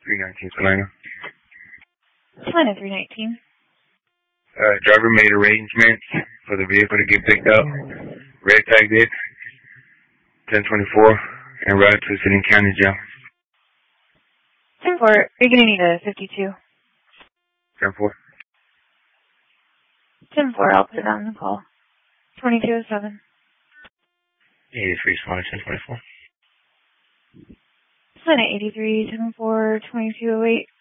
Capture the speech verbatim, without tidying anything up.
three nineteen Salina. Salina three nineteen. Uh, driver made arrangements for the vehicle to get picked up. Red tagged it. ten twenty-four. And ride to City County Jail. ten four. Are you going to need a fifty-two? ten four. ten four. I'll put it on the call. twenty-two oh seven. eighty-three Salina ten twenty-four. Salina eighty-three ten four twenty-two oh eight.